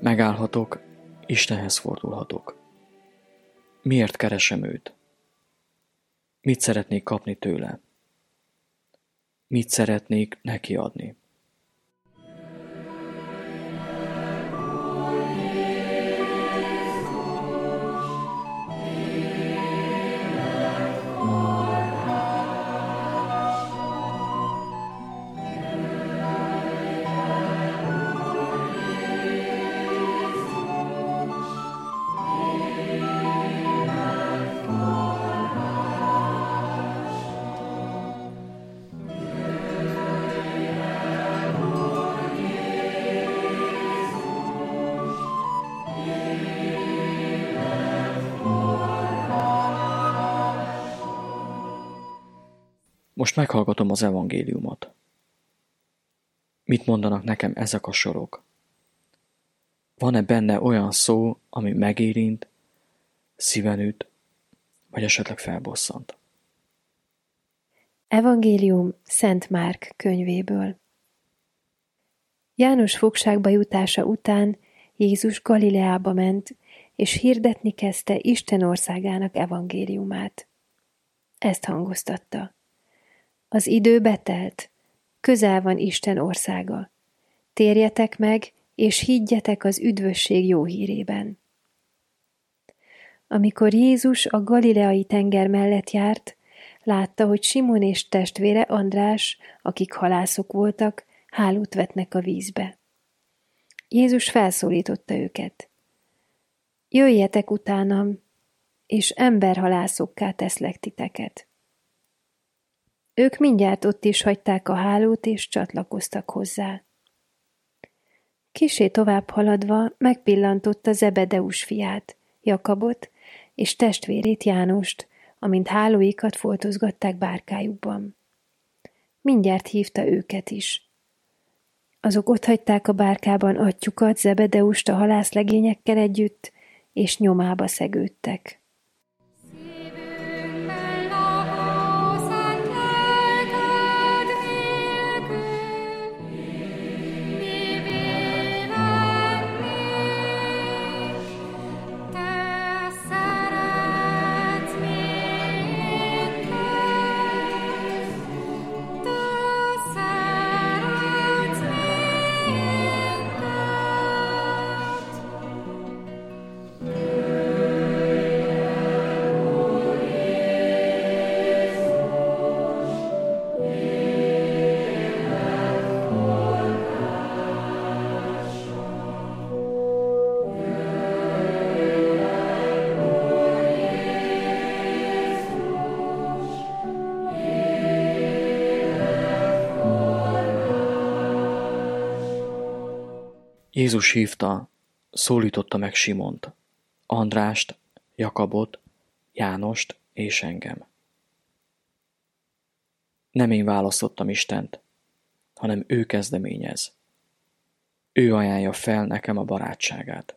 Megállhatok, Istenhez fordulhatok. Miért keresem őt? Mit szeretnék kapni tőle? Mit szeretnék neki adni? Most meghallgatom az evangéliumot. Mit mondanak nekem ezek a sorok? Van-e benne olyan szó, ami megérint, szíven üt, vagy esetleg felbosszant? Evangélium Szent Márk könyvéből. János fogságba jutása után Jézus Galileába ment, és hirdetni kezdte Isten országának evangéliumát. Ezt hangoztatta. Az idő betelt, közel van Isten országa. Térjetek meg, és higgyetek az üdvösség jó hírében. Amikor Jézus a galileai tenger mellett járt, látta, hogy Simon és testvére András, akik halászok voltak, hálót vetnek a vízbe. Jézus felszólította őket. Jöjjetek utánam, és emberhalászokká teszlek titeket. Ők mindjárt ott is hagyták a hálót, és csatlakoztak hozzá. Kissé tovább haladva megpillantotta Zebedeus fiát, Jakabot, és testvérét Jánost, amint hálóikat foltozgatták bárkájukban. Mindjárt hívta őket is. Azok otthagyták a bárkában atyjukat, Zebedeust a halászlegényekkel együtt, és nyomába szegődtek. Jézus hívta, szólította meg Simont, Andrást, Jakabot, Jánost és engem. Nem én választottam Istent, hanem ő kezdeményez. Ő ajánlja fel nekem a barátságát.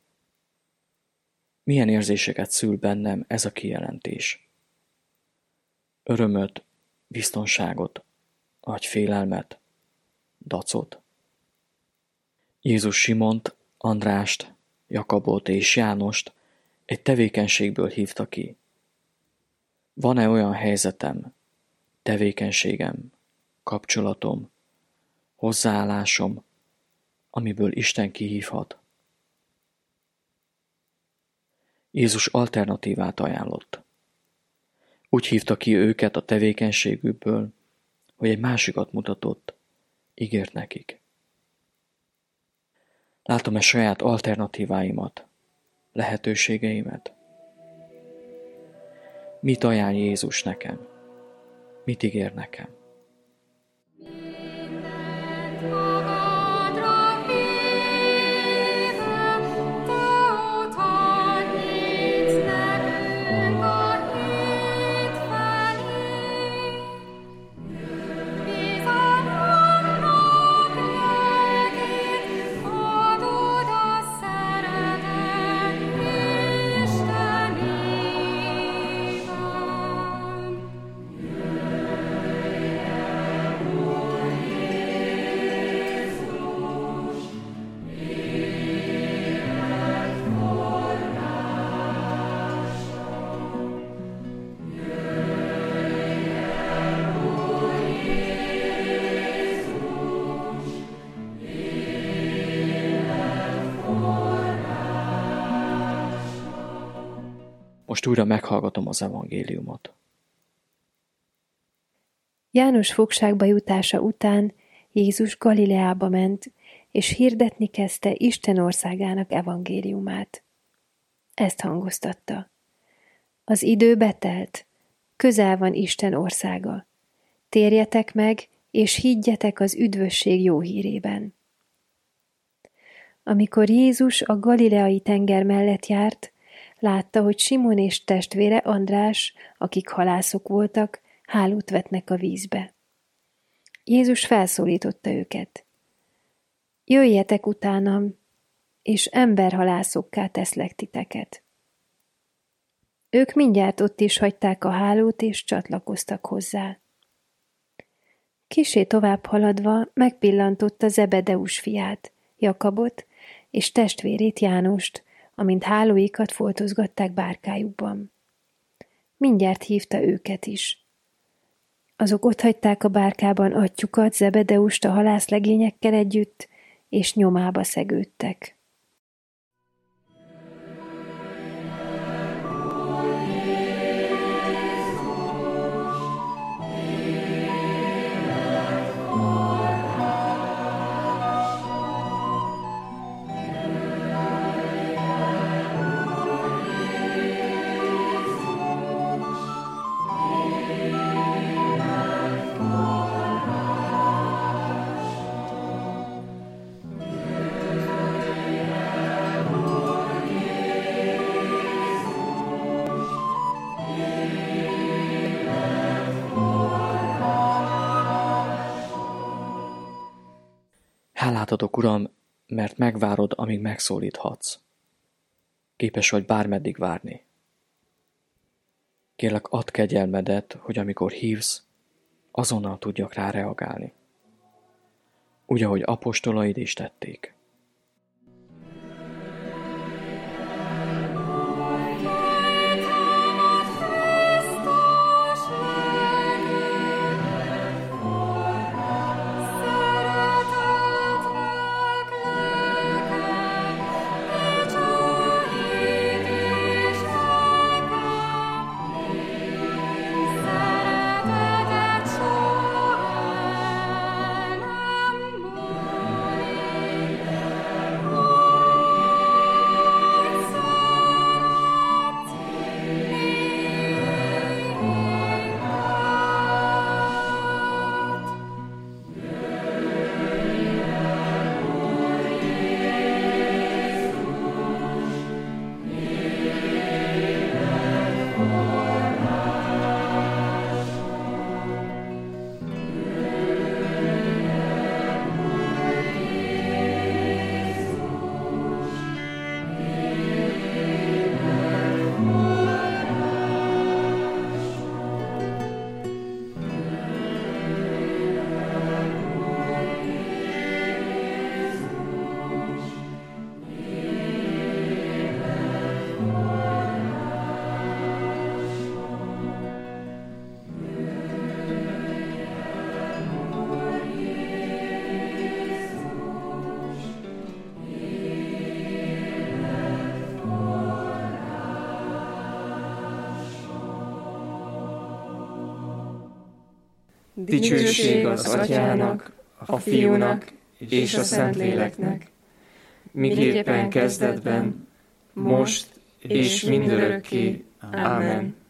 Milyen érzéseket szül bennem ez a kijelentés? Örömöt, biztonságot, vagy félelmet, dacot? Jézus Simont, Andrást, Jakabot és Jánost egy tevékenységből hívta ki. Van-e olyan helyzetem, tevékenységem, kapcsolatom, hozzáállásom, amiből Isten kihívhat? Jézus alternatívát ajánlott. Úgy hívta ki őket a tevékenységükből, hogy egy másikat mutatott, ígért nekik. Látom-e saját alternatíváimat, lehetőségeimet? Mit ajánl Jézus nekem? Mit ígér nekem? Most újra meghallgatom az evangéliumot. János fogságba jutása után Jézus Galileába ment, és hirdetni kezdte Isten országának evangéliumát. Ezt hangoztatta. Az idő betelt, közel van Isten országa. Térjetek meg, és higgyetek az üdvösség jó hírében. Amikor Jézus a galileai tenger mellett járt, látta, hogy Simon és testvére András, akik halászok voltak, hálót vetnek a vízbe. Jézus felszólította őket. Jöjjetek utánam, és emberhalászokká teszlek titeket. Ők mindjárt ott is hagyták a hálót, és csatlakoztak hozzá. Kissé tovább haladva megpillantotta Zebedeus fiát, Jakabot és testvérét Jánost, amint hálóikat foltozgatták bárkájukban. Mindjárt hívta őket is. Azok otthagyták a bárkában atyjukat, Zebedeust a halászlegényekkel együtt, és nyomába szegődtek. Hálát adok, Uram, mert megvárod, amíg megszólíthatsz. Képes vagy bármeddig várni. Kérlek, add kegyelmedet, hogy amikor hívsz, azonnal tudjak rá reagálni. Úgy, ahogy apostolaid is tették. Dicsőség az Atyának, a Fiúnak és a Szentléleknek, miképpen kezdetben, most és mindörökké. Ámen.